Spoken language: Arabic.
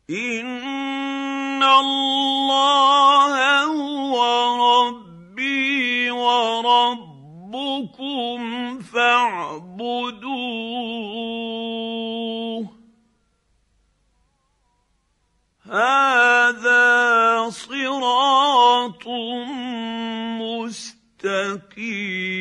إِنَّ اللَّهَ هُوَ رَبِّي وَرَبُّكُمْ فَاعْبُدُوهُ هَٰذَا صِرَاطٌ مُّسْتَقِيمٌ.